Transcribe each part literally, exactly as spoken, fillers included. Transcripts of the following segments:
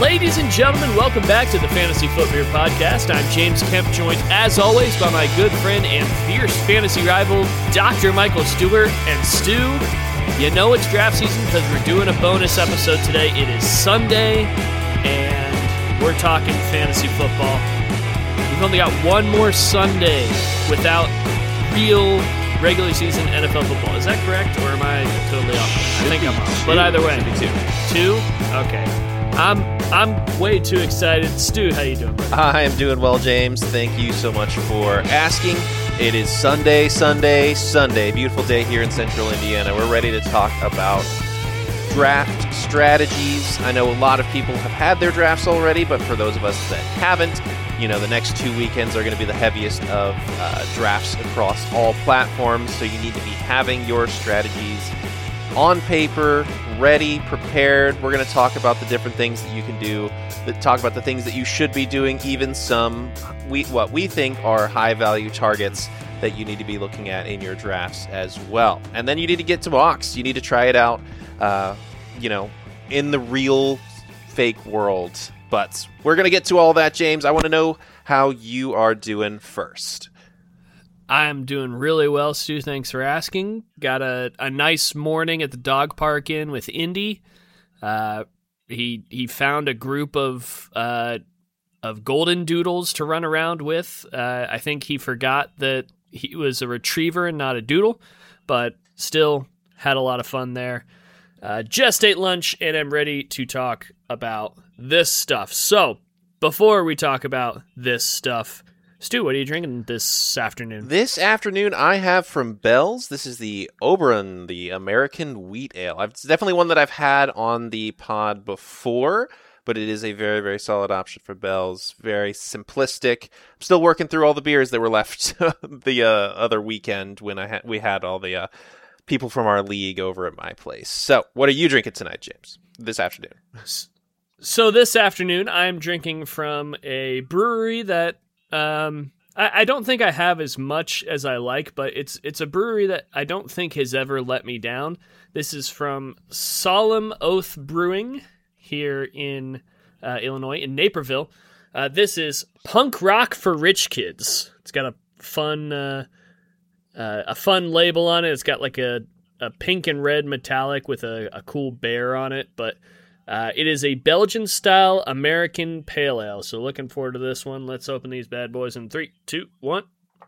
Ladies and gentlemen, welcome back to the Fantasy Footbeer Podcast. I'm James Kemp, joined as always by my good friend and fierce fantasy rival, Doctor Michael Stewart. And Stu, you know it's draft season because we're doing a bonus episode today. It is Sunday, and we're talking fantasy football. We've only got one more Sunday without real regular season N F L football. Is that correct, or am I totally off? I think I'm off. But either way, two. Two? Okay. I'm I'm way too excited. Stu, how you doing, buddy? I am doing well, James. Thank you so much for asking. It is Sunday, Sunday, Sunday. Beautiful day here in central Indiana. We're ready to talk about draft strategies. I know a lot of people have had their drafts already, but for those of us that haven't, you know, the next two weekends are going to be the heaviest of uh, drafts across all platforms, so you need to be having your strategies on paper, ready, prepared. We're going to talk about the different things that you can do, that talk about the things that you should be doing, even some we what we think are high-value targets that you need to be looking at in your drafts as well. And then you need to get to mocks. You need to try it out, uh, you know, in the real fake world. But we're going to get to all that, James. I want to know how you are doing first. I'm doing really well, Stu. Thanks for asking. Got a, a nice morning at the dog park in with Indy. Uh, he he found a group of uh, of golden doodles to run around with. Uh, I think he forgot that he was a retriever and not a doodle, but still had a lot of fun there. Uh, just ate lunch, and I'm ready to talk about this stuff. So, before we talk about this stuff, Stu, what are you drinking this afternoon? This afternoon, I have from Bell's. This is the Oberon, the American Wheat Ale. It's definitely one that I've had on the pod before, but it is a very, very solid option for Bell's. Very simplistic. I'm still working through all the beers that were left the uh, other weekend when I ha- we had all the uh, people from our league over at my place. So, what are you drinking tonight, James, this afternoon? So this afternoon, I'm drinking from a brewery that Um, I, I don't think I have as much as I like, but it's it's a brewery that I don't think has ever let me down. This is from Solemn Oath Brewing here in uh, Illinois, in Naperville. Uh, this is Punk Rock for Rich Kids. It's got a fun uh, uh, a fun label on it. It's got like a, a pink and red metallic with a, a cool bear on it, but Uh, it is a Belgian-style American pale ale, so looking forward to this one. Let's open these bad boys in three, two, one.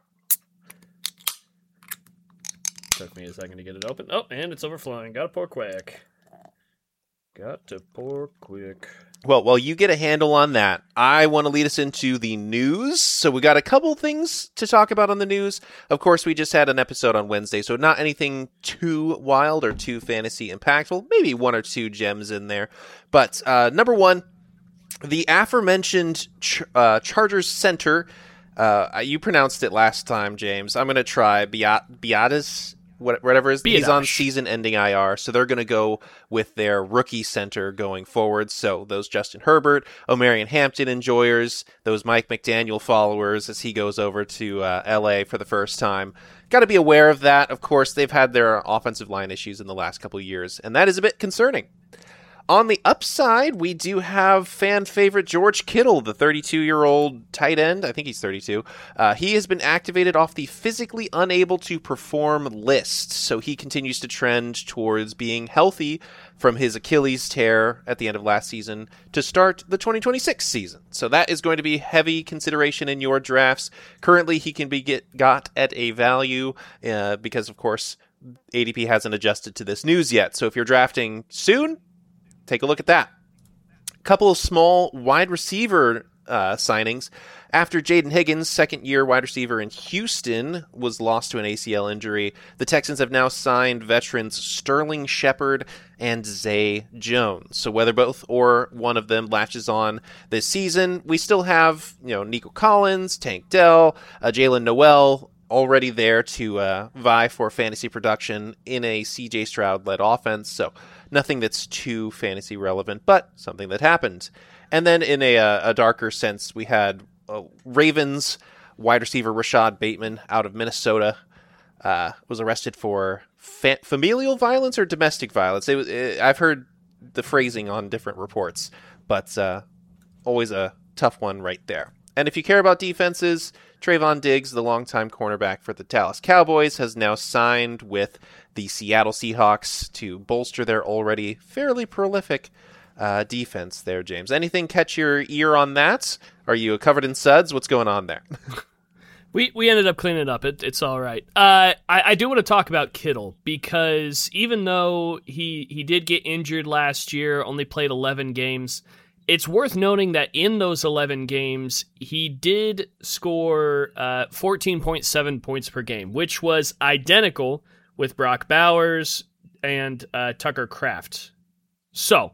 Took me a second to get it open. Oh, and it's overflowing. Gotta pour quick. Got to pour quick. Well, while you get a handle on that, I want to lead us into the news. So we got a couple things to talk about on the news. Of course, we just had an episode on Wednesday, so not anything too wild or too fantasy impactful. Maybe one or two gems in there. But uh, number one, the aforementioned Ch- uh, Chargers center, uh, you pronounced it last time, James. I'm going to try Biat- Biadasz. Whatever is he's on season-ending I R, so they're going to go with their rookie center going forward. So those Justin Herbert, Omarion Hampton enjoyers, those Mike McDaniel followers as he goes over to uh, L A for the first time, got to be aware of that. Of course, they've had their offensive line issues in the last couple of years, and that is a bit concerning. On the upside, we do have fan favorite George Kittle, the thirty-two-year-old tight end. I think he's thirty-two. Uh, he has been activated off the physically unable to perform list, so he continues to trend towards being healthy from his Achilles tear at the end of last season to start the twenty twenty-six season. So that is going to be heavy consideration in your drafts. Currently, he can be get, got at a value uh, because, of course, A D P hasn't adjusted to this news yet. So if you're drafting soon, take a look at that. A couple of small wide receiver uh, signings. After Jaden Higgins, second-year wide receiver in Houston, was lost to an A C L injury, the Texans have now signed veterans Sterling Shepard and Zay Jones. So whether both or one of them latches on this season, we still have, you know, Nico Collins, Tank Dell, uh, Jalen Noel already there to uh, vie for fantasy production in a C J Stroud-led offense. So nothing that's too fantasy relevant, but something that happened. And then in a, a darker sense, we had uh, Ravens wide receiver Rashad Bateman out of Minnesota uh, was arrested for fa- familial violence or domestic violence. It was, it, I've heard the phrasing on different reports, but uh, always a tough one right there. And if you care about defenses, Trayvon Diggs, the longtime cornerback for the Dallas Cowboys, has now signed with the Seattle Seahawks to bolster their already fairly prolific uh, defense there, James. Anything catch your ear on that? Are you covered in suds? What's going on there? We we ended up cleaning it up. It, it's all right. Uh, I, I do want to talk about Kittle because even though he, he did get injured last year, only played eleven games, it's worth noting that in those eleven games, he did score uh, fourteen point seven points per game, which was identical with Brock Bowers and uh, Tucker Kraft. So,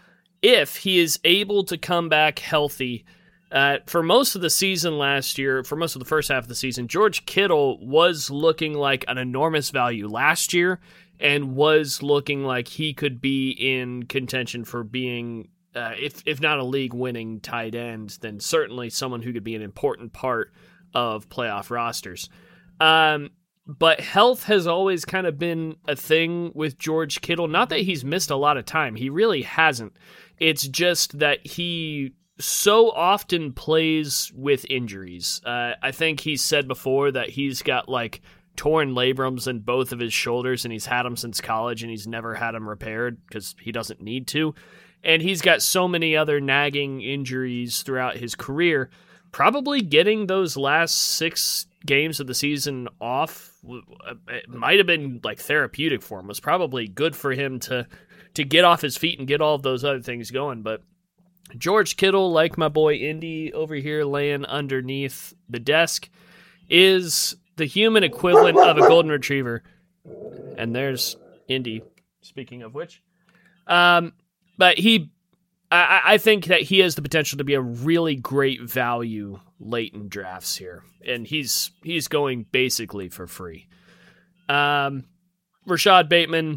if he is able to come back healthy, uh, for most of the season last year, for most of the first half of the season, George Kittle was looking like an enormous value last year and was looking like he could be in contention for being Uh, if if not a league-winning tight end, then certainly someone who could be an important part of playoff rosters. Um, but health has always kind of been a thing with George Kittle. Not that he's missed a lot of time. He really hasn't. It's just that he so often plays with injuries. Uh, I think he's said before that he's got like torn labrums in both of his shoulders, and he's had them since college, and he's never had them repaired because he doesn't need to. And he's got so many other nagging injuries throughout his career. Probably getting those last six games of the season off, it might have been like therapeutic for him. It was probably good for him to to get off his feet and get all of those other things going. But George Kittle, like my boy Indy over here laying underneath the desk, is the human equivalent of a golden retriever. And there's Indy, speaking of which. Um... But he, I, I think that he has the potential to be a really great value late in drafts here, and he's he's going basically for free. Um, Rashad Bateman,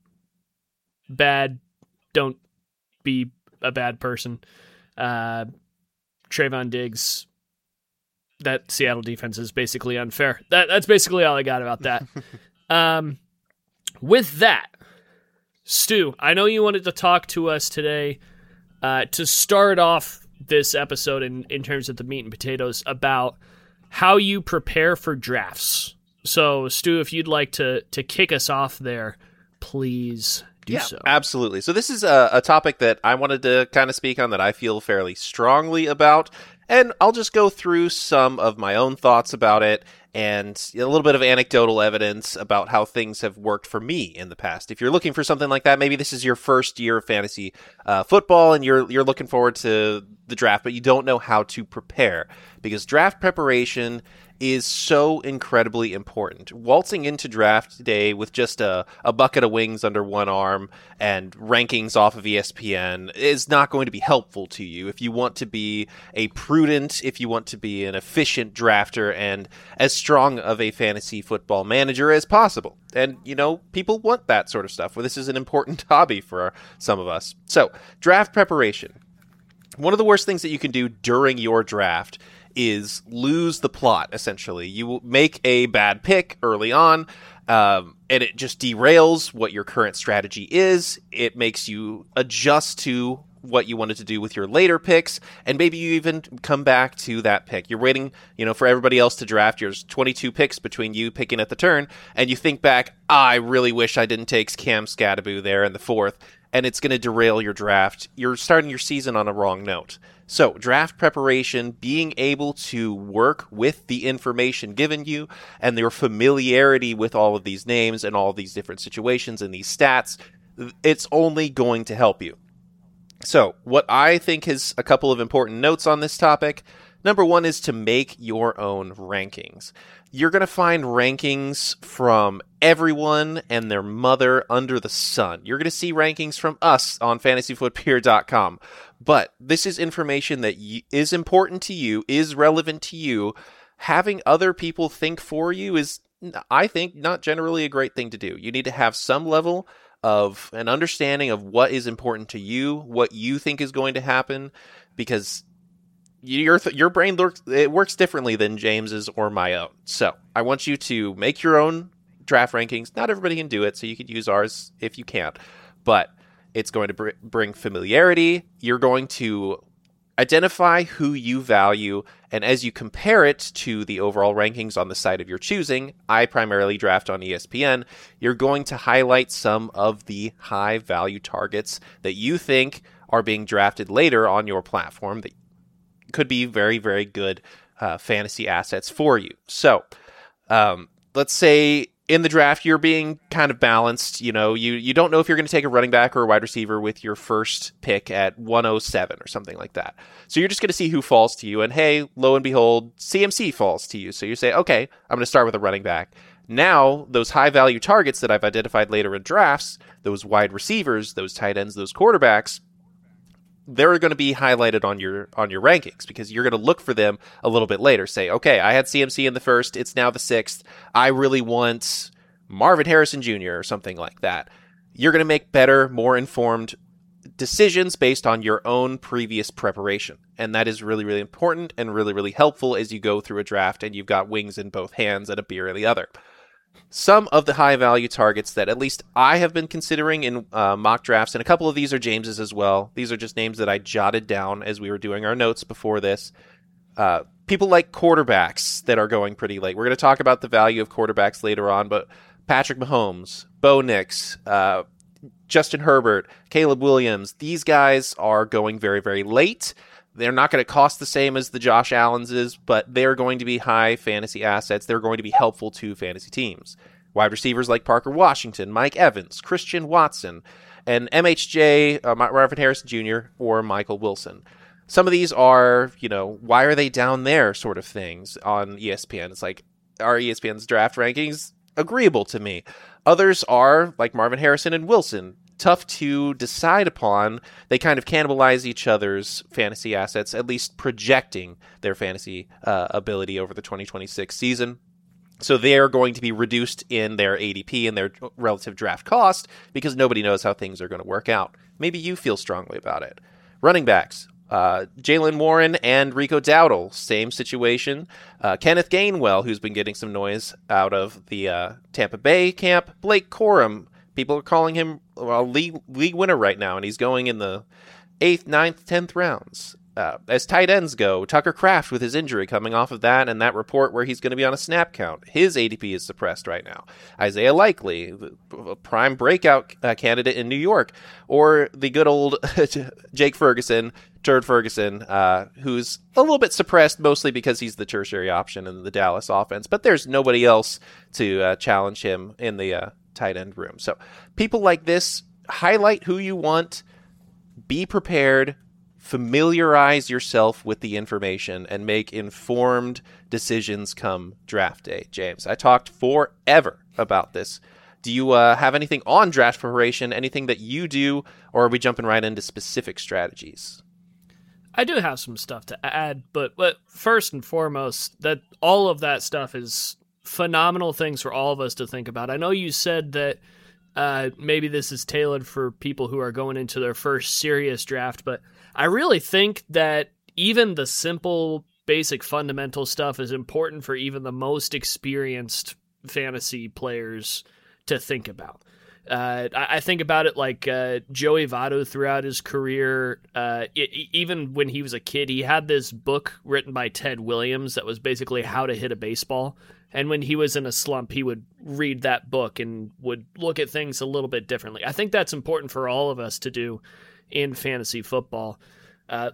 bad. Don't be a bad person. Uh, Trayvon Diggs, that Seattle defense is basically unfair. That that's basically all I got about that. um, with that. Stu, I know you wanted to talk to us today uh, to start off this episode in, in terms of the meat and potatoes about how you prepare for drafts. So, Stu, if you'd like to to kick us off there, please do yeah, so. Absolutely. So this is a, a topic that I wanted to kind of speak on that I feel fairly strongly about, and I'll just go through some of my own thoughts about it and a little bit of anecdotal evidence about how things have worked for me in the past. If you're looking for something like that, maybe this is your first year of fantasy uh, football and you're you're looking forward to the draft, but you don't know how to prepare, because draft preparation is so incredibly important. Waltzing into draft day with just a, a bucket of wings under one arm and rankings off of E S P N is not going to be helpful to you if you want to be a prudent, if you want to be an efficient drafter and as strong of a fantasy football manager as possible. And, you know, people want that sort of stuff. Well, this is an important hobby for some of us. So, draft preparation. One of the worst things that you can do during your draft is lose the plot, essentially. You make a bad pick early on, um, and it just derails what your current strategy is. It makes you adjust to what you wanted to do with your later picks, and maybe you even come back to that pick. You're waiting, you know, for everybody else to draft. There's twenty-two picks between you picking at the turn, and you think back, ah, I really wish I didn't take Cam Scadaboo there in the fourth, and it's going to derail your draft. You're starting your season on a wrong note. So, draft preparation, being able to work with the information given you and your familiarity with all of these names and all of these different situations and these stats, it's only going to help you. So, what I think is a couple of important notes on this topic. Number one is to make your own rankings. You're going to find rankings from everyone and their mother under the sun. You're going to see rankings from us on fantasy football dot com. But this is information that is important to you, is relevant to you. Having other people think for you is, I think, not generally a great thing to do. You need to have some level of an understanding of what is important to you, what you think is going to happen, because your your brain works, it works differently than James's or my own. So I want you to make your own draft rankings. Not everybody can do it, so you could use ours if you can't. But It's going to br- bring familiarity. You're going to identify who you value, and as you compare it to the overall rankings on the site of your choosing, I primarily draft on E S P N, you're going to highlight some of the high-value targets that you think are being drafted later on your platform that could be very, very good uh, fantasy assets for you. So, um, let's say in the draft, you're being kind of balanced. You know, you, you don't know if you're going to take a running back or a wide receiver with your first pick at one oh seven or something like that. So you're just going to see who falls to you. And hey, lo and behold, C M C falls to you. So you say, okay, I'm going to start with a running back. Now, those high-value targets that I've identified later in drafts, those wide receivers, those tight ends, those quarterbacks, they're going to be highlighted on your on your rankings because you're going to look for them a little bit later. Say, okay, I had C M C in the first. It's now the sixth. I really want Marvin Harrison Junior or something like that. You're going to make better, more informed decisions based on your own previous preparation. And that is really, really important and really, really helpful as you go through a draft and you've got wings in both hands and a beer in the other. Some of the high-value targets that at least I have been considering in uh, mock drafts, and a couple of these are James's as well. These are just names that I jotted down as we were doing our notes before this. Uh, people like quarterbacks that are going pretty late. We're going to talk about the value of quarterbacks later on, but Patrick Mahomes, Bo Nix, uh, Justin Herbert, Caleb Williams, these guys are going very, very late. They're not going to cost the same as the Josh Allen's is, but they're going to be high fantasy assets. They're going to be helpful to fantasy teams. Wide receivers like Parker Washington, Mike Evans, Christian Watson, and M H J, uh, Marvin Harrison Junior, or Michael Wilson. Some of these are, you know, why are they down there sort of things on E S P N. It's like, are E S P N's draft rankings agreeable to me? Others are, like Marvin Harrison and Wilson, tough to decide upon. They kind of cannibalize each other's fantasy assets, at least projecting their fantasy uh, ability over the twenty twenty-six season. So they're going to be reduced in their A D P and their relative draft cost because nobody knows how things are going to work out. Maybe you feel strongly about it. Running backs. Uh, Jaylen Warren and Rico Dowdle, same situation. Uh, Kenneth Gainwell, who's been getting some noise out of the uh, Tampa Bay camp. Blake Corum. People are calling him a league, league winner right now, and he's going in the eighth, ninth, tenth rounds. Uh, as tight ends go, Tucker Kraft with his injury coming off of that and that report where he's going to be on a snap count. His A D P is suppressed right now. Isaiah Likely, a prime breakout uh, candidate in New York. Or the good old Jake Ferguson, Turd Ferguson, uh, who's a little bit suppressed mostly because he's the tertiary option in the Dallas offense. But there's nobody else to uh, challenge him in the uh, tight end room. So people like this, highlight who you want, be prepared, familiarize yourself with the information, and make informed decisions come draft day. James, I talked forever about this. Do you uh, have anything on draft preparation, anything that you do, or are we jumping right into specific strategies? I do have some stuff to add, but, but first and foremost, that all of that stuff is phenomenal things for all of us to think about. I know you said that uh, maybe this is tailored for people who are going into their first serious draft, but I really think that even the simple, basic, fundamental stuff is important for even the most experienced fantasy players to think about. Uh, I, I think about it like uh, Joey Votto throughout his career. Uh, it, even when he was a kid, he had this book written by Ted Williams that was basically how to hit a baseball. And when he was in a slump, he would read that book and would look at things a little bit differently. I think that's important for all of us to do in fantasy football. Uh,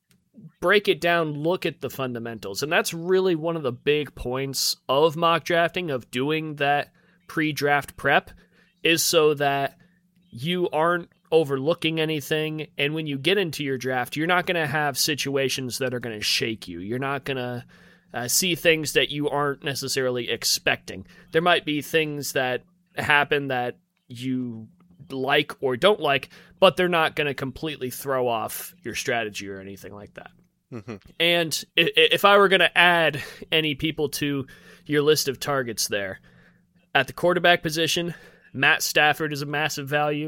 break it down, look at the fundamentals. And that's really one of the big points of mock drafting, of doing that pre-draft prep, is so that you aren't overlooking anything. And when you get into your draft, you're not going to have situations that are going to shake you. You're not going to uh, see things that you aren't necessarily expecting. There might be things that happen that you like or don't like, but they're not going to completely throw off your strategy or anything like that. Mm-hmm. And if I were going to add any people to your list of targets there, at the quarterback position, Matt Stafford is a massive value.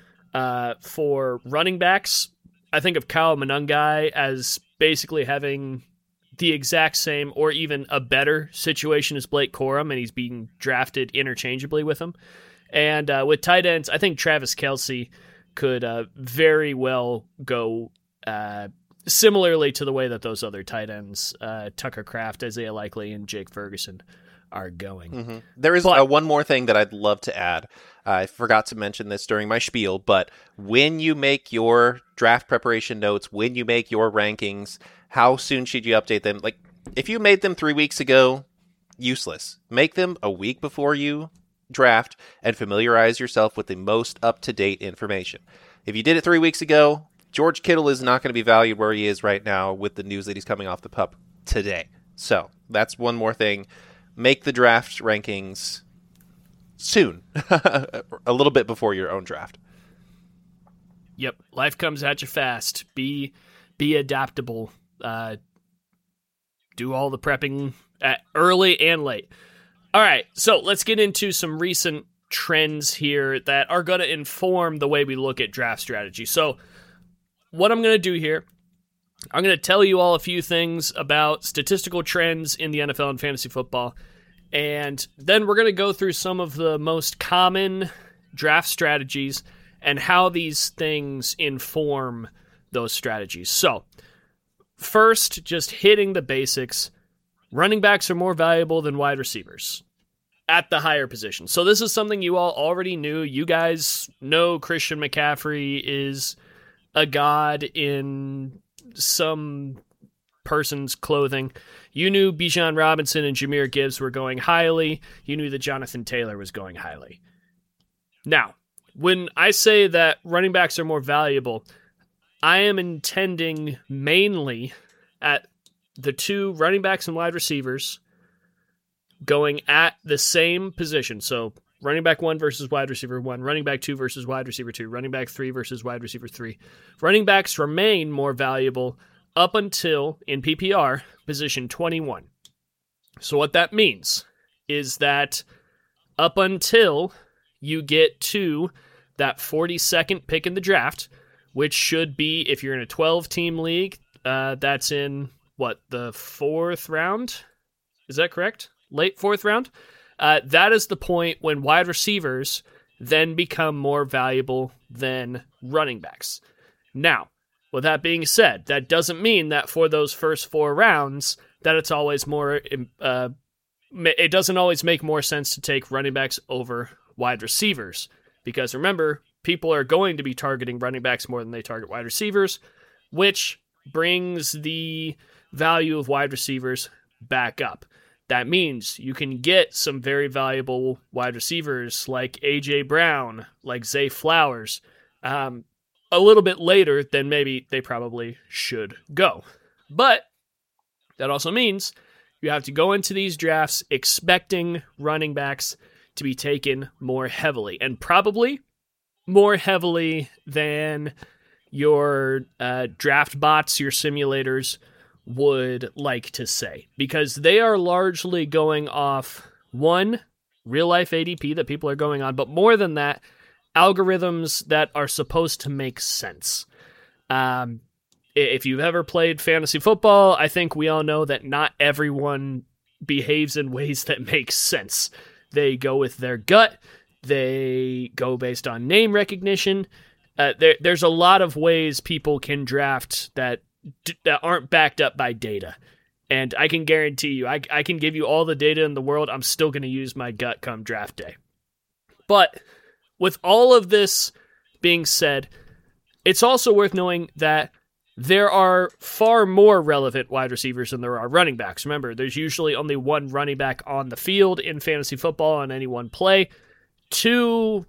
Uh, for running backs, I think of Kyle Monangai as basically having the exact same or even a better situation as Blake Corum, and he's being drafted interchangeably with him. And uh, with tight ends, I think Travis Kelce could uh, very well go uh, similarly to the way that those other tight ends, uh, Tucker Kraft, Isaiah Likely, and Jake Ferguson, are going. Mm-hmm. There is but, uh, one more thing that I'd love to add. Uh, I forgot to mention this during my spiel, but when you make your draft preparation notes, when you make your rankings, how soon should you update them? Like, if you made them three weeks ago, useless. Make them a week before you draft and familiarize yourself with the most up-to-date information. If you did it three weeks ago, George Kittle is not going to be valued where he is right now with the news that he's coming off the pup today. So that's one more thing. Make the draft rankings soon, a little bit before your own draft. Yep, life comes at you fast. Be be adaptable. Uh, do all the prepping at early and late. All right, so let's get into some recent trends here that are going to inform the way we look at draft strategy. So what I'm going to do here, I'm going to tell you all a few things about statistical trends in the N F L and fantasy football, and then we're going to go through some of the most common draft strategies and how these things inform those strategies. So, first, just hitting the basics, running backs are more valuable than wide receivers at the higher position. So this is something you all already knew. You guys know Christian McCaffrey is a god in some person's clothing. You knew Bijan Robinson and Jahmyr Gibbs were going highly. You knew that Jonathan Taylor was going highly. Now, when I say that running backs are more valuable, I am intending mainly at the two running backs and wide receivers going at the same position. So running back one versus wide receiver one, running back two versus wide receiver two, running back three versus wide receiver three. Running backs remain more valuable up until, in P P R, position twenty-one. So what that means is that up until you get to that forty-second pick in the draft, which should be, if you're in a twelve-team league, uh, that's in, what, the fourth round? Is that correct? Late fourth round? Uh, that is the point when wide receivers then become more valuable than running backs. Now, with that being said, that doesn't mean that for those first four rounds that it's always more, uh, it doesn't always make more sense to take running backs over wide receivers. Because remember, people are going to be targeting running backs more than they target wide receivers, which brings the value of wide receivers back up. That means you can get some very valuable wide receivers like A J Brown, like Zay Flowers, um, a little bit later than maybe they probably should go. But that also means you have to go into these drafts expecting running backs to be taken more heavily, and probably more heavily than your uh, draft bots, your simulators would like to say, because they are largely going off, one, real-life A D P that people are going on, but more than that, algorithms that are supposed to make sense. Um, if you've ever played fantasy football, I think we all know that not everyone behaves in ways that make sense. They go with their gut. They go based on name recognition. Uh, there, there's a lot of ways people can draft that that aren't backed up by data. And I can guarantee you, I, I can give you all the data in the world. I'm still going to use my gut come draft day. But with all of this being said, it's also worth knowing that there are far more relevant wide receivers than there are running backs. Remember, there's usually only one running back on the field in fantasy football on any one play. Two,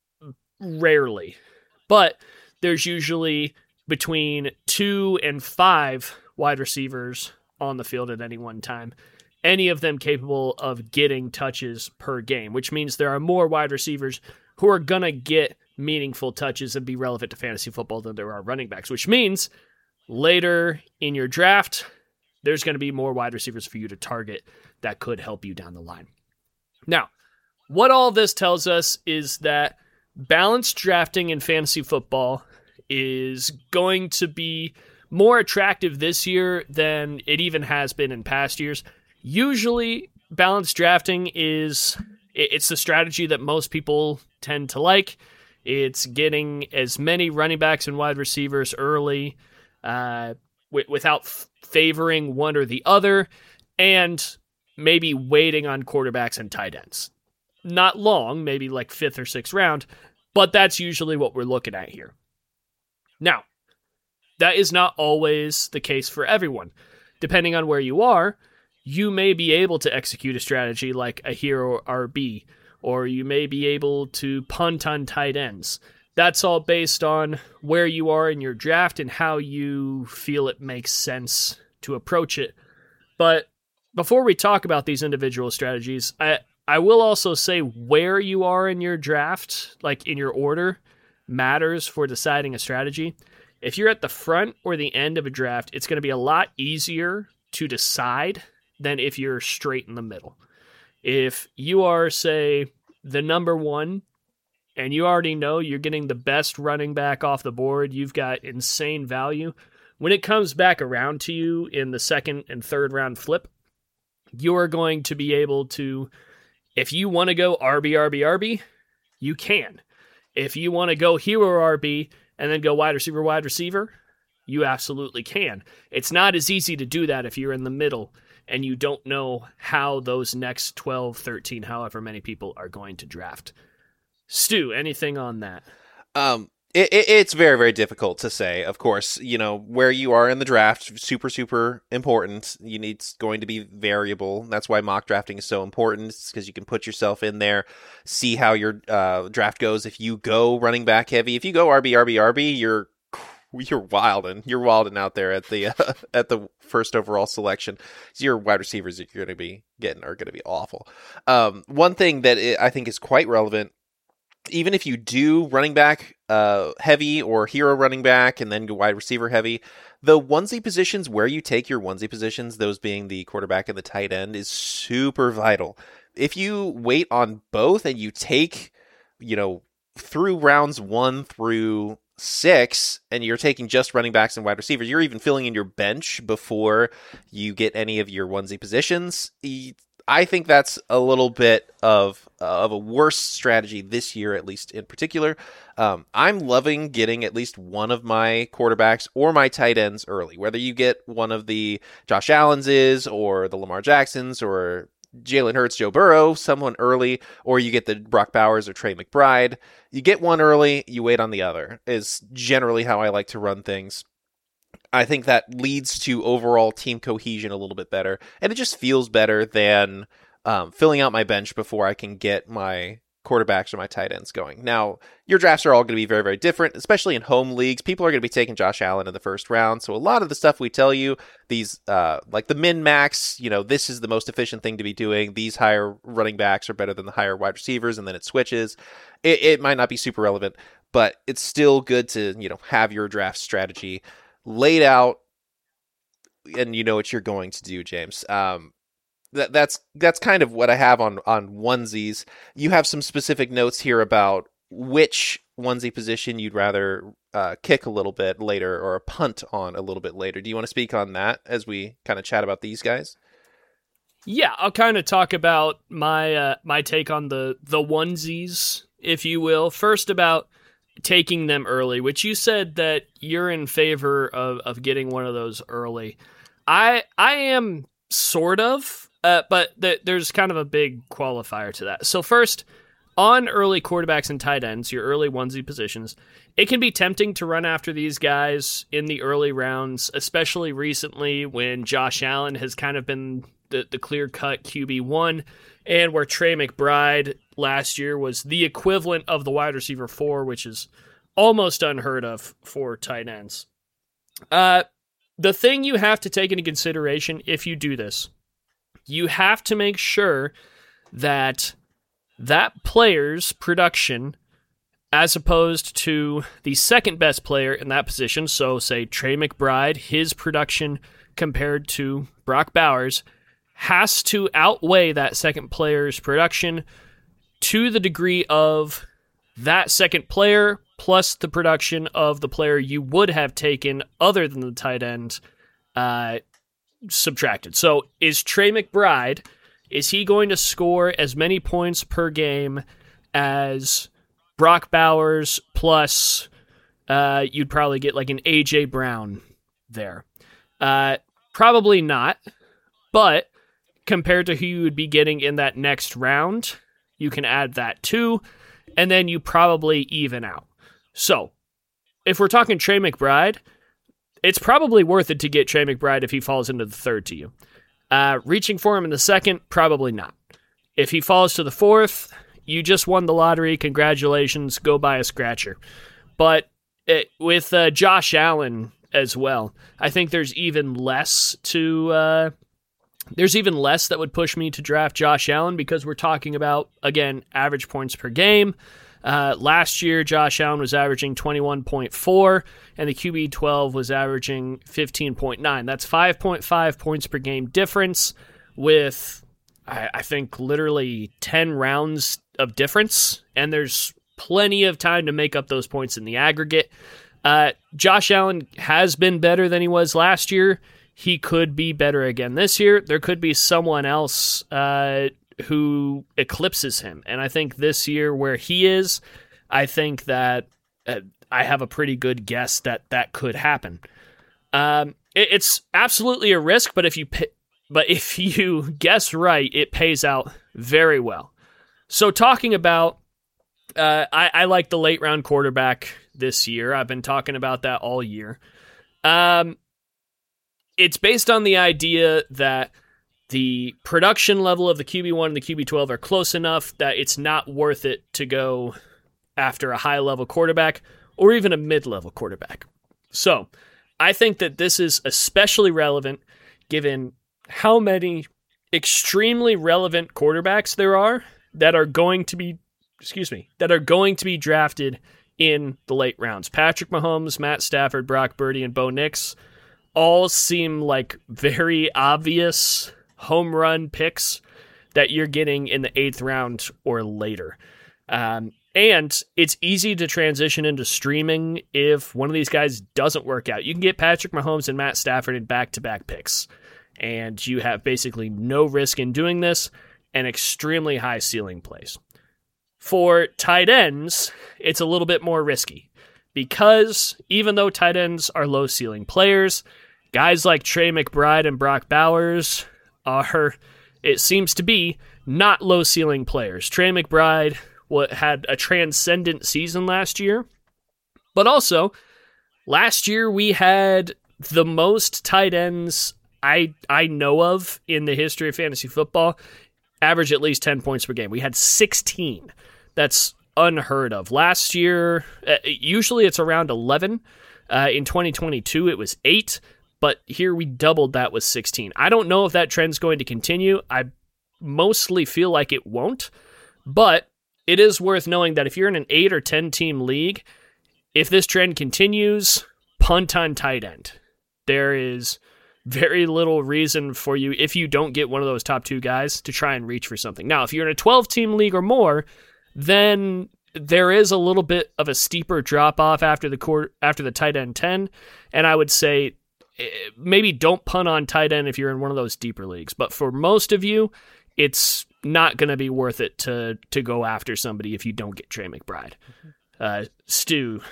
rarely. But there's usually between two and five wide receivers on the field at any one time, any of them capable of getting touches per game, which means there are more wide receivers who are going to get meaningful touches and be relevant to fantasy football than there are running backs, which means later in your draft, there's going to be more wide receivers for you to target that could help you down the line. Now, what all this tells us is that balanced drafting in fantasy football is going to be more attractive this year than it even has been in past years. Usually, balanced drafting is it's the strategy that most people tend to like. It's getting as many running backs and wide receivers early uh, w- without f- favoring one or the other, and maybe waiting on quarterbacks and tight ends. Not long, maybe like fifth or sixth round, but that's usually what we're looking at here. Now, that is not always the case for everyone. Depending on where you are, you may be able to execute a strategy like a hero R B, or you may be able to punt on tight ends. That's all based on where you are in your draft and how you feel it makes sense to approach it. But before we talk about these individual strategies, I, I will also say where you are in your draft, like in your order, matters for deciding a strategy. If you're at the front or the end of a draft, it's going to be a lot easier to decide than if you're straight in the middle. If you are, say, the number one, and you already know you're getting the best running back off the board, you've got insane value, when it comes back around to you in the second and third round flip, you're going to be able to, if you want to go R B, R B, R B, you can. If you want to go hero R B and then go wide receiver, wide receiver, you absolutely can. It's not as easy to do that if you're in the middle and you don't know how those next twelve, thirteen, however many people are going to draft. Stu, anything on that? Um, it, it, it's very, very difficult to say. Of course, you know, where you are in the draft, super, super important. You need, it's going to be variable. That's why mock drafting is so important, because you can put yourself in there, see how your uh, draft goes. If you go running back heavy, if you go R B, R B, R B, you're you're wilding. You're wilding out there at the uh, at the first overall selection. So your wide receivers that you're going to be getting are going to be awful. Um, one thing that I think is quite relevant, even if you do running back uh, heavy or hero running back and then go wide receiver heavy, the onesie positions where you take your onesie positions, those being the quarterback and the tight end, is super vital. If you wait on both and you take, you know, through rounds one through six, and you're taking just running backs and wide receivers, you're even filling in your bench before you get any of your onesie positions. I think that's a little bit of uh, of a worse strategy this year, at least in particular. Um, I'm loving getting at least one of my quarterbacks or my tight ends early, whether you get one of the Josh Allen's is or the Lamar Jacksons or Jalen Hurts, Joe Burrow, someone early, or you get the Brock Bowers or Trey McBride. You get one early, you wait on the other, is generally how I like to run things. I think that leads to overall team cohesion a little bit better, and it just feels better than um, filling out my bench before I can get my quarterbacks or my tight ends going. Now, your drafts are all going to be very, very different, especially in home leagues. People are going to be taking Josh Allen in the first round, so a lot of the stuff we tell you, these uh, like the min-max, you know, this is the most efficient thing to be doing. These higher running backs are better than the higher wide receivers, and then it switches. It, it might not be super relevant, but it's still good to, you know, have your draft strategy laid out, and you know what you're going to do, James. Um, that that's that's kind of what I have on on onesies. You have some specific notes here about which onesie position you'd rather uh, kick a little bit later or punt on a little bit later. Do you want to speak on that as we kind of chat about these guys? Yeah, I'll kind of talk about my uh, my take on the the onesies, if you will. First, about taking them early, which you said that you're in favor of, of getting one of those early. I I am sort of, uh, but th- there's kind of a big qualifier to that. So first, on early quarterbacks and tight ends, your early onesie positions, it can be tempting to run after these guys in the early rounds, especially recently when Josh Allen has kind of been the, the clear-cut Q B one, and where Trey McBride last year was the equivalent of the wide receiver four, which is almost unheard of for tight ends. Uh, the thing you have to take into consideration if you do this, you have to make sure that that player's production, as opposed to the second best player in that position, so say Trey McBride, his production compared to Brock Bowers, has to outweigh that second player's production to the degree of that second player plus the production of the player you would have taken other than the tight end uh, subtracted. So is Trey McBride, is he going to score as many points per game as Brock Bowers plus uh, you'd probably get like an A J Brown there. Uh, probably not, but compared to who you would be getting in that next round, you can add that too, and then you probably even out. So, if we're talking Trey McBride, it's probably worth it to get Trey McBride if he falls into the third to you. Uh, reaching for him in the second, probably not. If he falls to the fourth, you just won the lottery. Congratulations. Go buy a scratcher. But it, with uh, Josh Allen as well, I think there's even less to... Uh, there's even less that would push me to draft Josh Allen because we're talking about, again, average points per game. Uh, last year, Josh Allen was averaging twenty-one point four, and the Q B twelve was averaging fifteen point nine. That's five point five points per game difference with, I, I think, literally ten rounds of difference, and there's plenty of time to make up those points in the aggregate. Uh, Josh Allen has been better than he was last year. He could be better again this year. There could be someone else uh, who eclipses him. And I think this year where he is, I think that uh, I have a pretty good guess that that could happen. Um, it, it's absolutely a risk, but if you p- but if you guess right, it pays out very well. So talking about, uh, I, I like the late round quarterback this year. I've been talking about that all year. Um, it's based on the idea that the production level of the Q B one and the Q B twelve are close enough that it's not worth it to go after a high-level quarterback or even a mid-level quarterback. So I think that this is especially relevant given how many extremely relevant quarterbacks there are that are going to be, excuse me, that are going to be drafted in the late rounds. Patrick Mahomes, Matt Stafford, Brock Purdy, and Bo Nix all seem like very obvious home run picks that you're getting in the eighth round or later. Um, and it's easy to transition into streaming if one of these guys doesn't work out. You can get Patrick Mahomes and Matt Stafford in back-to-back picks, and you have basically no risk in doing this and extremely high ceiling plays. For tight ends, it's a little bit more risky because even though tight ends are low ceiling players, guys like Trey McBride and Brock Bowers are, it seems to be, not low ceiling players. Trey McBride what had a transcendent season last year, but also last year we had the most tight ends I I know of in the history of fantasy football average at least ten points per game. We had sixteen. That's unheard of. Last year, uh, usually it's around eleven. Uh, in twenty twenty-two, it was eight, but here we doubled that with sixteen. I don't know if that trend's going to continue. I mostly feel like it won't, but it is worth knowing that if you're in an eight or ten team league, if this trend continues, punt on tight end. There is very little reason for you, if you don't get one of those top two guys, to try and reach for something. Now, if you're in a twelve team league or more, then there is a little bit of a steeper drop-off after the court, after the tight end ten, and I would say maybe don't punt on tight end if you're in one of those deeper leagues. But for most of you, it's not going to be worth it to to go after somebody if you don't get Trey McBride. Uh, Stu,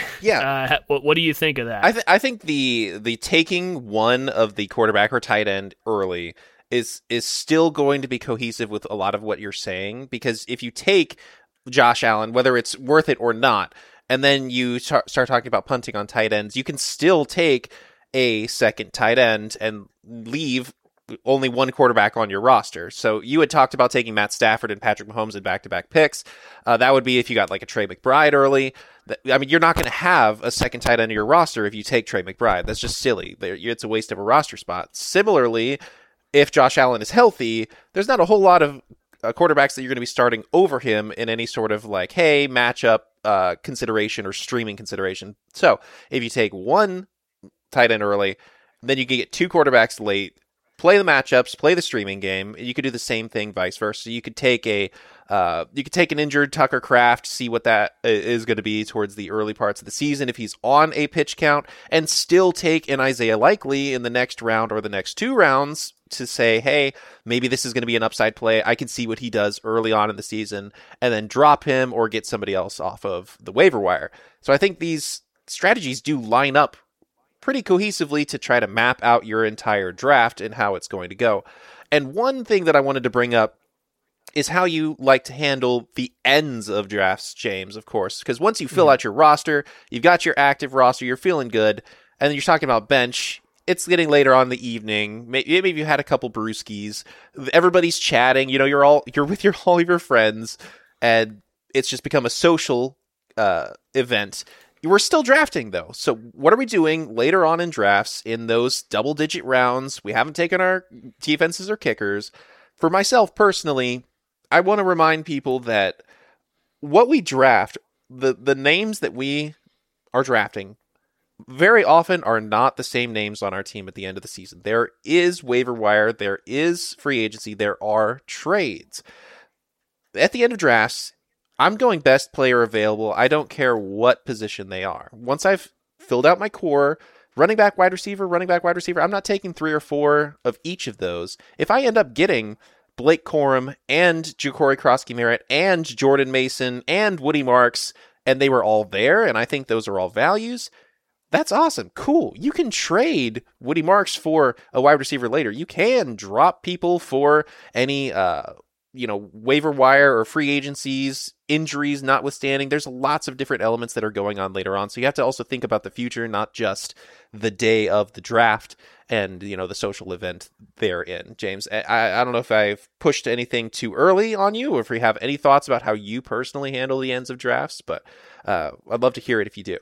yeah, uh, what, what do you think of that? I, th- I think the the taking one of the quarterback or tight end early is is still going to be cohesive with a lot of what you're saying, because if you take Josh Allen, whether it's worth it or not, and then you start, start talking about punting on tight ends, you can still take a second tight end and leave only one quarterback on your roster. So you had talked about taking Matt Stafford and Patrick Mahomes in back-to-back picks. Uh, that would be if you got like a Trey McBride early. I mean, you're not going to have a second tight end in your roster if you take Trey McBride. That's just silly. It's a waste of a roster spot. Similarly, if Josh Allen is healthy, there's not a whole lot of uh, quarterbacks that you're going to be starting over him in any sort of like, hey, matchup uh, consideration or streaming consideration. So if you take one tight end early, then you can get two quarterbacks late, play the matchups, play the streaming game. You could do the same thing, vice versa. You could take a, uh, you could take an injured Tucker Kraft, see what that is going to be towards the early parts of the season if he's on a pitch count, and still take an Isaiah Likely in the next round or the next two rounds to say, hey, maybe this is going to be an upside play. I can see what he does early on in the season and then drop him or get somebody else off of the waiver wire. So I think these strategies do line up pretty cohesively to try to map out your entire draft and how it's going to go. And one thing that I wanted to bring up is how you like to handle the ends of drafts, James, of course, because once you fill mm-hmm. out your roster, you've got your active roster, you're feeling good, and then you're talking about bench. It's getting later on in the evening. Maybe you had a couple brewskis. Everybody's chatting. You know, you're all you're with your all of your friends, and it's just become a social uh, event. We're still drafting though. So what are we doing later on in drafts in those double-digit rounds? We haven't taken our defenses or kickers. For myself personally, I want to remind people that what we draft, the the names that we are drafting, very often are not the same names on our team at the end of the season. There is waiver wire, there is free agency, there are trades. At the end of drafts, I'm going best player available. I don't care what position they are. Once I've filled out my core, running back, wide receiver, running back, wide receiver, I'm not taking three or four of each of those. If I end up getting Blake Corum and Ja'Cory Krosky-Merritt and Jordan Mason and Woody Marks, and they were all there, and I think those are all values, that's awesome. Cool. You can trade Woody Marks for a wide receiver later. You can drop people for any, uh, you know, waiver wire or free agencies, injuries notwithstanding. There's lots of different elements that are going on later on. So you have to also think about the future, not just the day of the draft and, you know, the social event therein. James, I, I don't know if I've pushed anything too early on you or if you have any thoughts about how you personally handle the ends of drafts, but uh, I'd love to hear it if you do.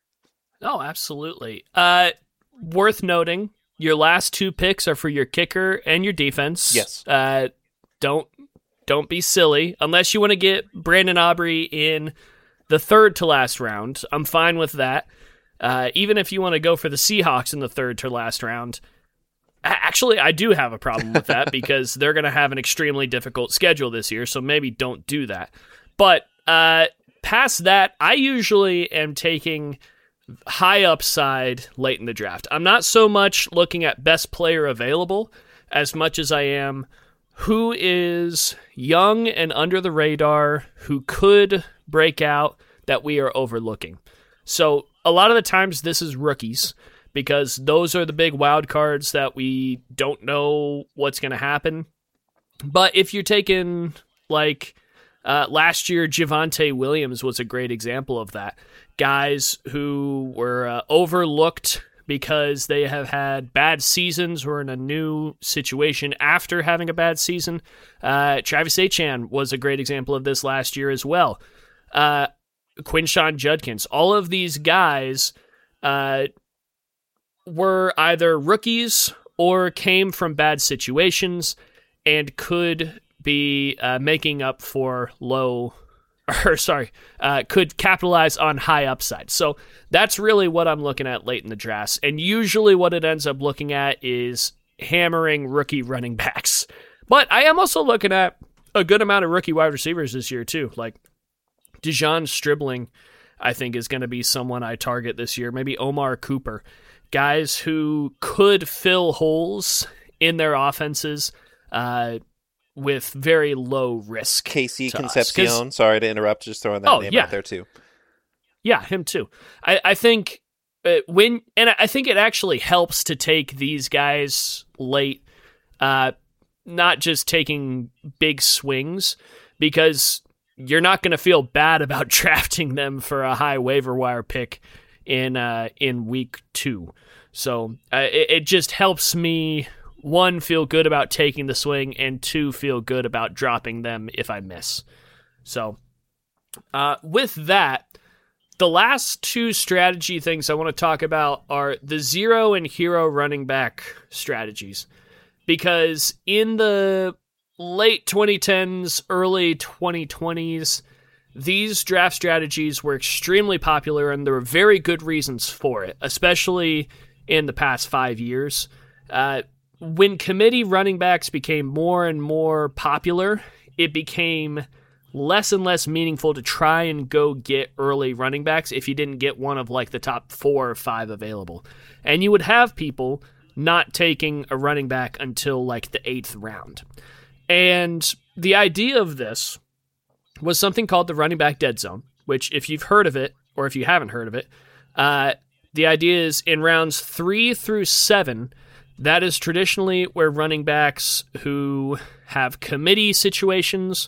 Oh, absolutely. Uh, worth noting, your last two picks are for your kicker and your defense. Yes. Uh, don't don't be silly. Unless you want to get Brandon Aubrey in the third to last round, I'm fine with that. Uh, even if you want to go for the Seahawks in the third to last round, actually, I do have a problem with that because they're going to have an extremely difficult schedule this year, so maybe don't do that. But uh, past that, I usually am taking high upside late in the draft. I'm not so much looking at best player available as much as I am who is young and under the radar, who could break out that we are overlooking. So a lot of the times this is rookies because those are the big wild cards that we don't know what's going to happen. But if you're taking like uh, last year, Javonte Williams was a great example of that. Guys who were uh, overlooked because they have had bad seasons or in a new situation after having a bad season. Uh, Travis Etienne was a great example of this last year as well. Uh, Quinshon Judkins. All of these guys uh, were either rookies or came from bad situations and could be uh, making up for low or sorry, uh, could capitalize on high upside. So that's really what I'm looking at late in the drafts. And usually what it ends up looking at is hammering rookie running backs. But I am also looking at a good amount of rookie wide receivers this year too. Like Dejon Stribling, I think, is going to be someone I target this year. Maybe Omar Cooper. Guys who could fill holes in their offenses, uh, with very low risk. Casey Concepcion, sorry to interrupt, just throwing that oh, name yeah. out there too. Yeah, him too. I, I think uh, when, and I think it actually helps to take these guys late, uh, not just taking big swings, because you're not going to feel bad about drafting them for a high waiver wire pick in uh, in week two. So uh, it, it just helps me, one, feel good about taking the swing, and two, feel good about dropping them if I miss. So, uh, with that, the last two strategy things I want to talk about are the zero and hero running back strategies. Because in the late twenty tens, early twenty twenties, these draft strategies were extremely popular, and there were very good reasons for it, especially in the past five years. Uh, When committee running backs became more and more popular, it became less and less meaningful to try and go get early running backs if you didn't get one of like the top four or five available. And you would have people not taking a running back until like the eighth round. And the idea of this was something called the running back dead zone, which if you've heard of it, or if you haven't heard of it, uh, the idea is in rounds three through seven, that is traditionally where running backs who have committee situations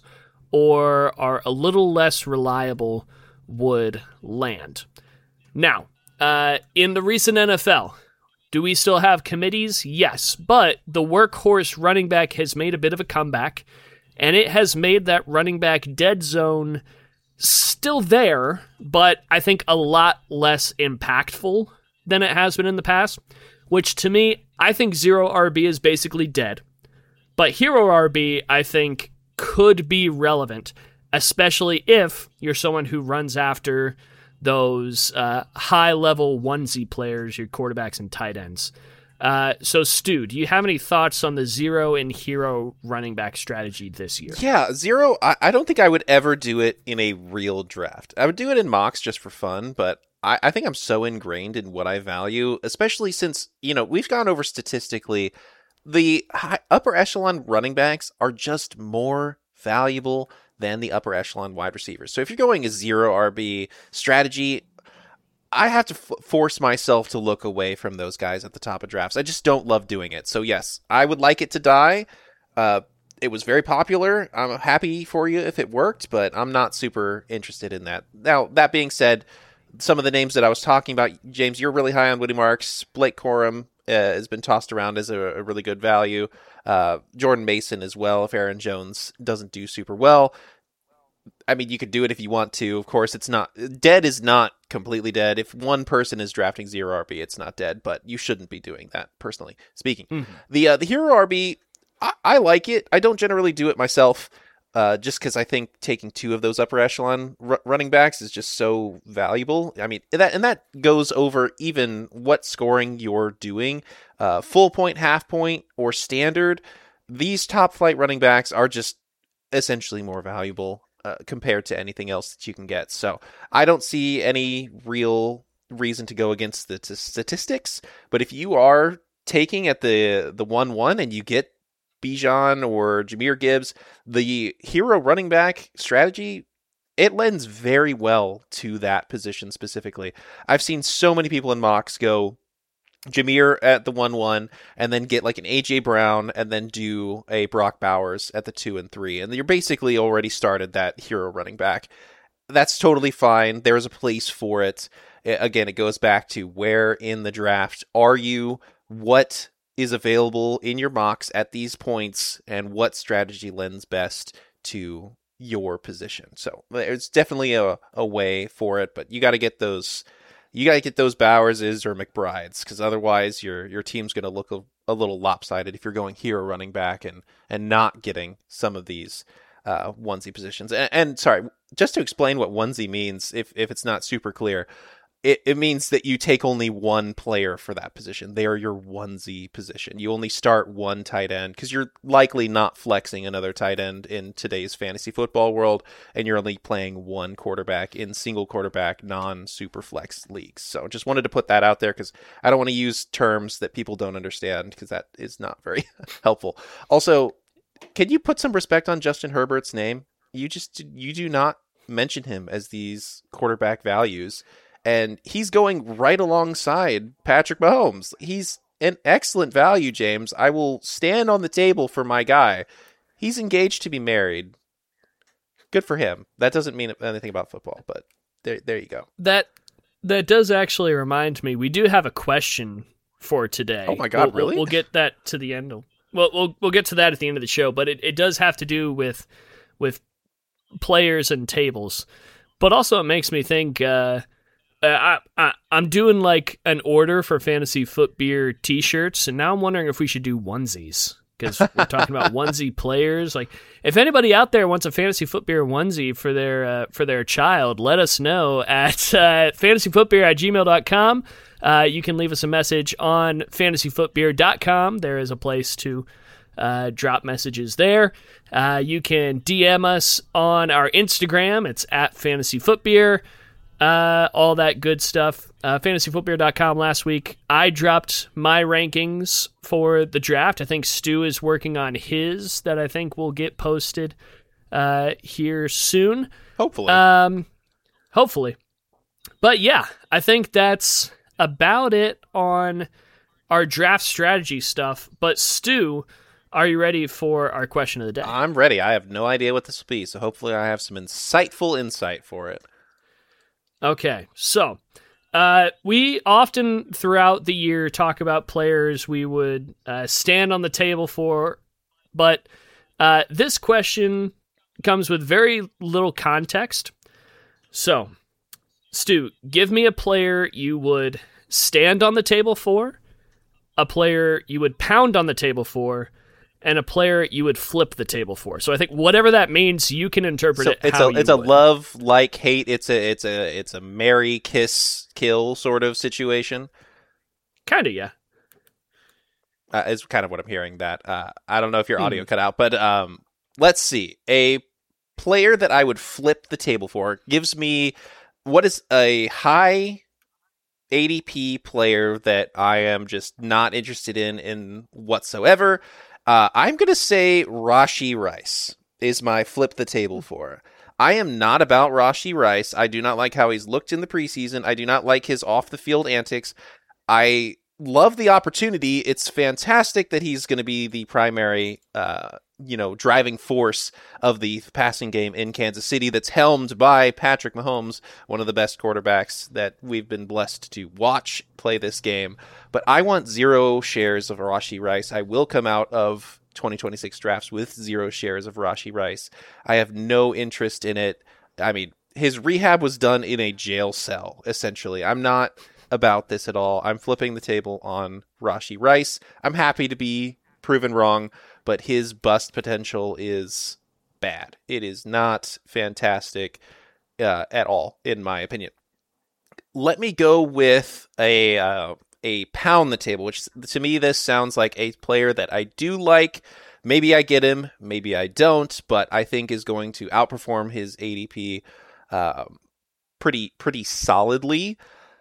or are a little less reliable would land. Now, uh, in the recent N F L, do we still have committees? Yes, but the workhorse running back has made a bit of a comeback, and it has made that running back dead zone still there, but I think a lot less impactful than it has been in the past, which to me, I think zero R B is basically dead. But hero R B, I think, could be relevant, especially if you're someone who runs after those uh, high-level onesie players, your quarterbacks and tight ends. Uh, so, Stu, do you have any thoughts on the zero and hero running back strategy this year? Yeah, zero, I, I don't think I would ever do it in a real draft. I would do it in mocks just for fun, but I, I think I'm so ingrained in what I value, especially since, you know, we've gone over statistically, the high, upper echelon running backs are just more valuable than the upper echelon wide receivers. So if you're going a zero R B strategy, I have to f- force myself to look away from those guys at the top of drafts. I just don't love doing it. So yes, I would like it to die. Uh, it was very popular. I'm happy for you if it worked, but I'm not super interested in that. Now, that being said, some of the names that I was talking about, James, you're really high on Woody Marks. Blake Corum uh, has been tossed around as a, a really good value. Uh, Jordan Mason as well, if Aaron Jones doesn't do super well. I mean, you could do it if you want to. Of course, it's not dead. Is not completely dead. If one person is drafting zero R B, it's not dead. But you shouldn't be doing that. Personally speaking, mm-hmm. the uh, the hero R B, I, I like it. I don't generally do it myself, uh, just because I think taking two of those upper echelon r- running backs is just so valuable. I mean that, and that goes over even what scoring you're doing, uh, full point, half point, or standard. These top flight running backs are just essentially more valuable Uh, compared to anything else that you can get. So I don't see any real reason to go against the t- statistics, but if you are taking at the the one one and you get Bijan or Jahmyr Gibbs, the hero running back strategy, it lends very well to that position specifically. I've seen so many people in mocks go Jahmyr at the one one, and then get like an A J Brown, and then do a Brock Bowers at the two and three. And you're basically already started that hero running back. That's totally fine. There's a place for it. Again, it goes back to where in the draft are you, what is available in your mocks at these points, and what strategy lends best to your position. So there's definitely a, a way for it, but you got to get those You got to get those Bowerses or McBrides, because otherwise your your team's going to look a, a little lopsided if you're going hero running back and, and not getting some of these uh, onesie positions. And, and sorry, just to explain what onesie means, if, if it's not super clear, it, it means that you take only one player for that position. They are your onesie position. You only start one tight end because you're likely not flexing another tight end in today's fantasy football world, and you're only playing one quarterback in single quarterback, non-super flex leagues. So just wanted to put that out there because I don't want to use terms that people don't understand because that is not very helpful. Also, can you put some respect on Justin Herbert's name? You just you do not mention him as these quarterback values. And he's going right alongside Patrick Mahomes. He's an excellent value, James. I will stand on the table for my guy. He's engaged to be married. Good for him. That doesn't mean anything about football, but there there you go. That that does actually remind me, we do have a question for today. Oh my God, we'll, really? We'll, we'll get that to the end. Of, well, we'll we'll get to that at the end of the show, but it, it does have to do with with players and tables. But also it makes me think... Uh, Uh, I, I, I'm doing like an order for Fantasy Foot Beer t-shirts, and now I'm wondering if we should do onesies, because we're talking about onesie players. Like, if anybody out there wants a Fantasy Foot Beer onesie for their uh, for their child, let us know at uh, fantasy foot beer at gmail dot com. Uh, you can leave us a message on fantasy foot beer dot com. There is a place to uh, drop messages there. Uh, you can D M us on our Instagram. It's at Fantasy Foot Beer. Uh, all that good stuff. uh, fantasy football dot com last week. I dropped my rankings for the draft. I think Stu is working on his that I think will get posted uh, here soon. Hopefully. Um, hopefully. But yeah, I think that's about it on our draft strategy stuff. But Stu, are you ready for our question of the day? I'm ready. I have no idea what this will be, so hopefully I have some insightful insight for it. Okay, so uh, we often throughout the year talk about players we would uh, stand on the table for, but uh, this question comes with very little context. So, Stu, give me a player you would stand on the table for, a player you would pound on the table for, and a player you would flip the table for. So I think whatever that means, you can interpret so it it's how a you it's would. a love like hate. It's a it's a it's a marry kiss kill sort of situation. Kind of, yeah. Uh, is kind of what I'm hearing. That uh, I don't know if your Hmm. audio cut out, but um, let's see. A player that I would flip the table for gives me what is a high A D P player that I am just not interested in in whatsoever. Uh, I'm going to say Rashee Rice is my flip the table for. I am not about Rashee Rice. I do not like how he's looked in the preseason. I do not like his off-the-field antics. I love the opportunity. It's fantastic that he's going to be the primary, uh, you know, driving force of the passing game in Kansas City that's helmed by Patrick Mahomes, one of the best quarterbacks that we've been blessed to watch play this game. But I want zero shares of Rashee Rice. I will come out of twenty twenty-six drafts with zero shares of Rashee Rice. I have no interest in it. I mean, his rehab was done in a jail cell, essentially. I'm not about this at all. I'm flipping the table on Rashee Rice. I'm happy to be proven wrong, but his bust potential is bad. It is not fantastic uh, at all, in my opinion. Let me go with a uh, a pound the table, which to me this sounds like a player that I do like. Maybe I get him, maybe I don't, but I think is going to outperform his A D P uh, pretty pretty solidly.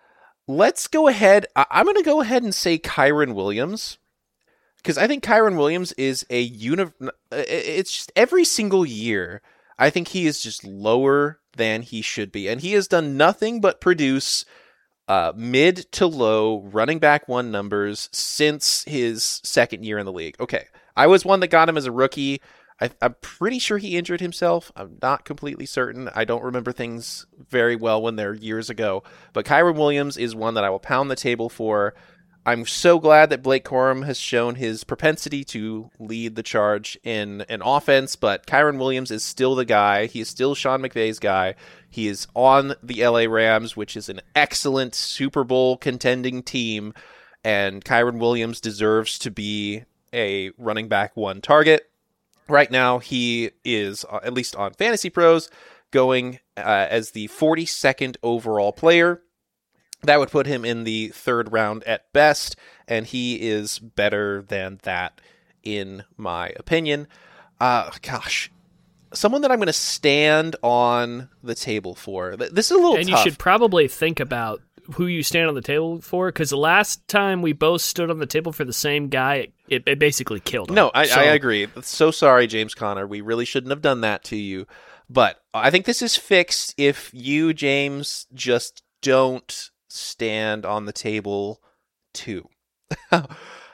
Let's go ahead. I- I'm going to go ahead and say Kyren Williams, because I think Kyren Williams is a uni- It's just every single year, I think he is just lower than he should be. And he has done nothing but produce uh, mid to low running back one numbers since his second year in the league. Okay, I was one that got him as a rookie. I, I'm pretty sure he injured himself. I'm not completely certain. I don't remember things very well when they're years ago. But Kyren Williams is one that I will pound the table for. I'm so glad that Blake Corum has shown his propensity to lead the charge in an offense, but Kyren Williams is still the guy. He is still Sean McVay's guy. He is on the L A Rams, which is an excellent Super Bowl contending team, and Kyren Williams deserves to be a running back one target. Right now, he is, uh, at least on Fantasy Pros, going uh, as the forty-second overall player. That would put him in the third round at best, and he is better than that, in my opinion. Uh, gosh, someone that I'm going to stand on the table for. This is a little and tough. you should probably think about who you stand on the table for, because the last time we both stood on the table for the same guy, it, it basically killed him. No, I, so, I agree. So sorry, James Conner. We really shouldn't have done that to you. But I think this is fixed if you, James, just don't stand on the table too. Just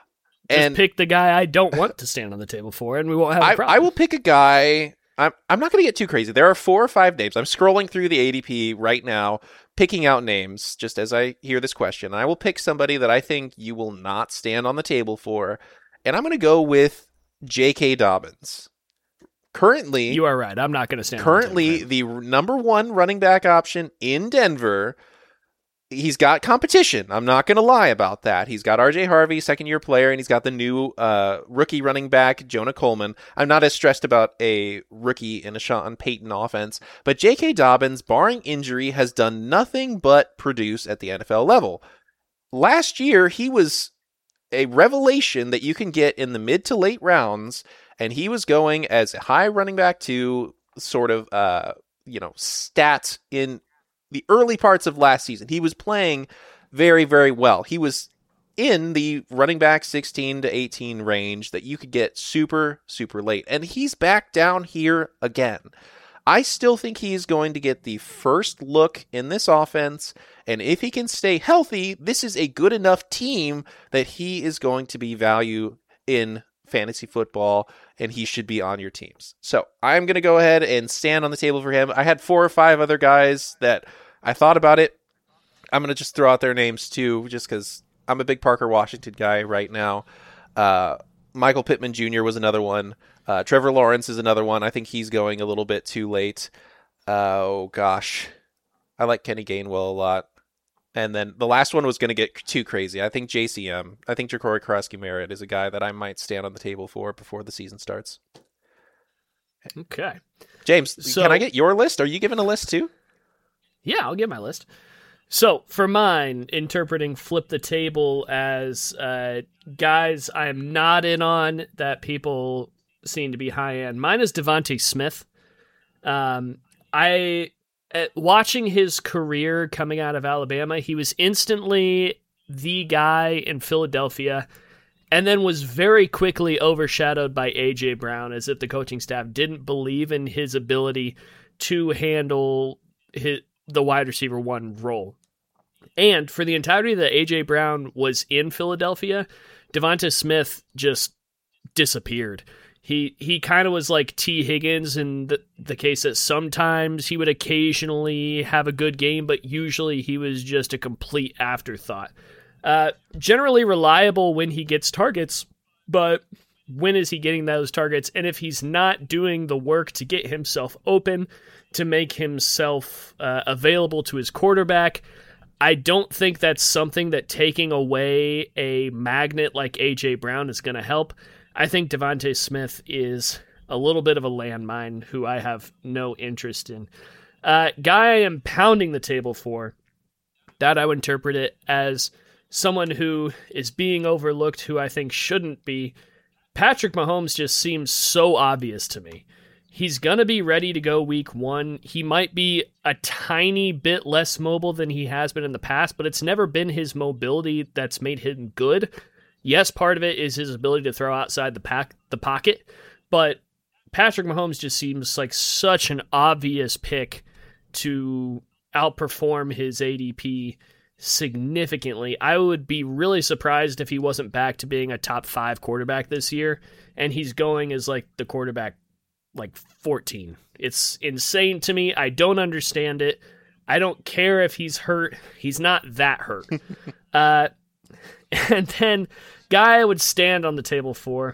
and pick the guy I don't want to stand on the table for, and we won't have a I, problem. I will pick a guy. I'm, I'm not going to get too crazy. There are four or five names. I'm scrolling through the A D P right now, picking out names just as I hear this question. I will pick somebody that I think you will not stand on the table for, and I'm going to go with J K. Dobbins. Currently, You are right. I'm not going to stand currently on the table. the number one running back option in Denver. He's got competition. I'm not going to lie about that. He's got R J Harvey, second-year player, and he's got the new uh, rookie running back, Jonah Coleman. I'm not as stressed about a rookie in a Sean Payton offense, but J K. Dobbins, barring injury, has done nothing but produce at the N F L level. Last year, he was a revelation that you can get in the mid to late rounds, and he was going as a high running back to sort of, uh, you know, stats in the early parts of last season. He was playing very, very well. He was in the running back sixteen to eighteen range that you could get super, super late. And he's back down here again. I still think he's going to get the first look in this offense. And if he can stay healthy, this is a good enough team that he is going to be value in fantasy football, and he should be on your teams. So I'm going to go ahead and stand on the table for him. I had four or five other guys that I thought about it. I'm going to just throw out their names too, just because I'm a big Parker Washington guy right now. Uh, Michael Pittman Junior was another one. Uh, Trevor Lawrence is another one. I think he's going a little bit too late. Uh, oh, gosh. I like Kenny Gainwell a lot. And then the last one was going to get too crazy. I think J C M, I think Ja'Cory Krosky-Merritt is a guy that I might stand on the table for before the season starts. Okay. James, so, can I get your list? Are you giving a list too? Yeah, I'll give my list. So for mine, interpreting flip the table as uh, guys I am not in on that people seem to be high end. Mine is Devontae Smith. Um, I uh, watching his career coming out of Alabama, he was instantly the guy in Philadelphia, and then was very quickly overshadowed by A J Brown, as if the coaching staff didn't believe in his ability to handle his, the wide receiver one role. And for the entirety that A J Brown was in Philadelphia, Devonta Smith just disappeared. He he kind of was like T. Higgins in the, the case that sometimes he would occasionally have a good game, but usually he was just a complete afterthought. Uh, generally reliable when he gets targets, but when is he getting those targets? And if he's not doing the work to get himself open, to make himself uh, available to his quarterback, I don't think that's something that taking away a magnet like A J Brown is going to help. I think Devonta Smith is a little bit of a landmine who I have no interest in. Uh, guy I am pounding the table for, that I would interpret it as someone who is being overlooked, who I think shouldn't be. Patrick Mahomes just seems so obvious to me. He's going to be ready to go week one. He might be a tiny bit less mobile than he has been in the past, but it's never been his mobility that's made him good. Yes, part of it is his ability to throw outside the pack, the pocket, but Patrick Mahomes just seems like such an obvious pick to outperform his A D P significantly. I would be really surprised if he wasn't back to being a top five quarterback this year, and he's going as like the quarterback like fourteen. It's insane to me. I don't understand it. I don't care if he's hurt. He's not that hurt. uh, and then guy I would stand on the table for.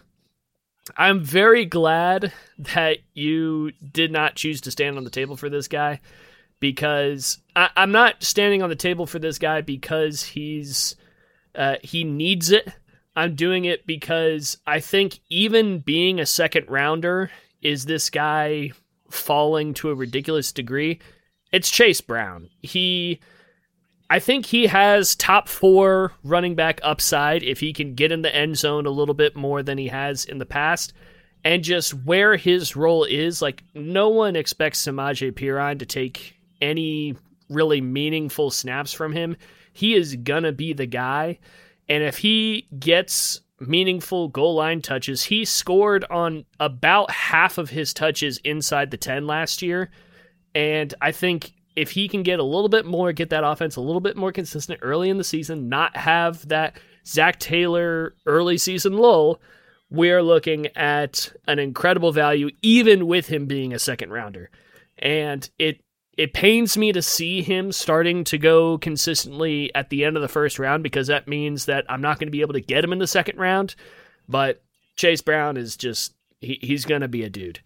I'm very glad that you did not choose to stand on the table for this guy, because I, I'm not standing on the table for this guy because he's uh, he needs it. I'm doing it because I think even being a second rounder, is this guy falling to a ridiculous degree? It's Chase Brown. He, I think he has top four running back upside if he can get in the end zone a little bit more than he has in the past. And just where his role is, like, no one expects Samaje Perine to take any really meaningful snaps from him. He is gonna be the guy. And if he gets meaningful goal line touches, he scored on about half of his touches inside the ten last year. And I think if he can get a little bit more, get that offense a little bit more consistent early in the season, not have that Zach Taylor early season lull, we're looking at an incredible value, even with him being a second rounder. And it It pains me to see him starting to go consistently at the end of the first round, because that means that I'm not going to be able to get him in the second round. But Chase Brown is just, he, he's going to be a dude.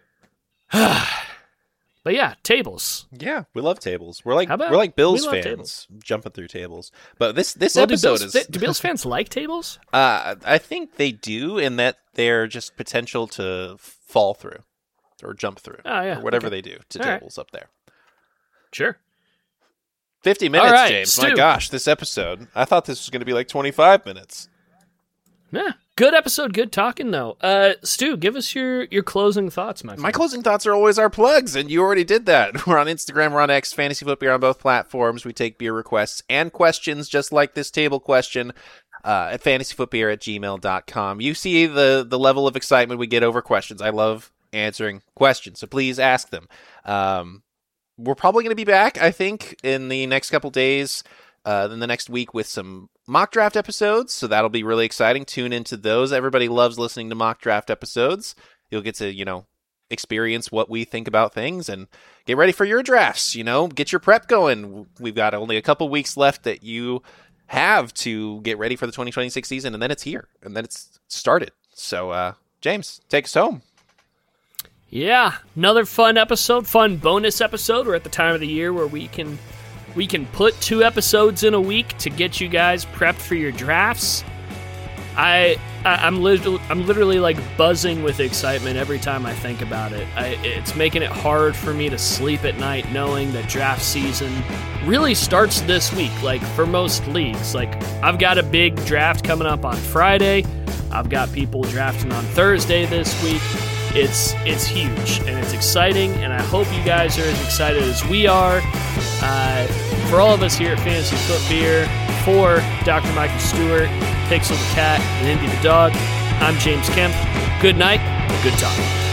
But yeah, tables. Yeah, we love tables. We're like about, we're like Bills we fans tables. jumping through tables. But this this well, episode do Bills, is do Bills fans like tables? Uh, I think they do, in that they're just potential to fall through or jump through, oh, yeah. or whatever okay. they do to All tables right. up there. Sure. fifty minutes, right, James. Stu. My gosh, this episode. I thought this was going to be like twenty-five minutes. Yeah. Good episode, good talking, though. Uh, Stu, give us your, your closing thoughts, my friend. My closing thoughts are always our plugs, and you already did that. We're on Instagram, we're on X, Fantasy Foot Beer on both platforms. We take beer requests and questions, just like this table question, uh, at fantasyfootbeer at gmail dot com. You see the, the level of excitement we get over questions. I love answering questions, so please ask them. Um, we're probably going to be back, I think, in the next couple days, uh, in the next week with some mock draft episodes, so that'll be really exciting. Tune into those. Everybody loves listening to mock draft episodes. You'll get to, you know, experience what we think about things and get ready for your drafts, you know, get your prep going. We've got only a couple weeks left that you have to get ready for the twenty twenty-six season, and then it's here, and then it's started. So, uh, James, take us home. Yeah, another fun episode, fun bonus episode. We're at the time of the year where we can we can put two episodes in a week to get you guys prepped for your drafts. I, I I'm literally I'm literally like buzzing with excitement every time I think about it. I, it's making it hard for me to sleep at night knowing that draft season really starts this week. Like for most leagues, like I've got a big draft coming up on Friday. I've got people drafting on Thursday this week. It's it's huge and it's exciting, and I hope you guys are as excited as we are. Uh, for all of us here at Fantasy Foot Beer, for Doctor Michael Stewart, Pixel the Cat, and Indy the Dog, I'm James Kemp. Good night, good talk.